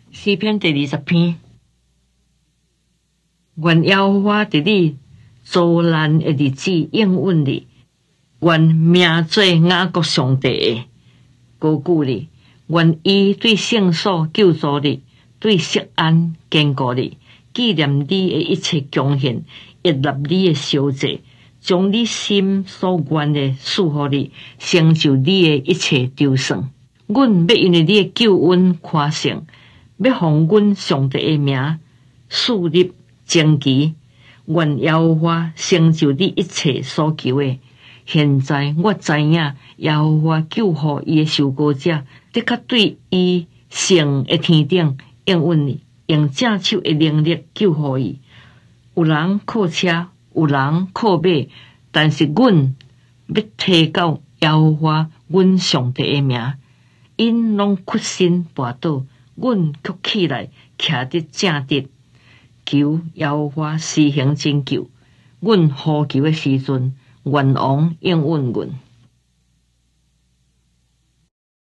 诗篇第20篇，愿耶和华伫你遭难的日子应允你，愿名做雅各上帝的高举你，愿伊对圣所救助你，对锡安坚固你，纪念你的一切贡献，悦纳你的烧祭，将你心所愿的赐予你，成就你的一切筹算。阮要因为你的救恩夸胜，要奉阮上帝的名树立旌旗。愿耶和华成就你一切所求的。现在我知影，耶和华救护伊的受膏者，的确对伊圣的天顶应允你，用正手的能力救护伊。有人靠车，有人靠马，但是阮要提到耶和华阮上帝的名。因拢屈身跋倒，阮却起来徛伫正直，求耶和华施行拯救。阮呼求的时阵，愿王应允阮。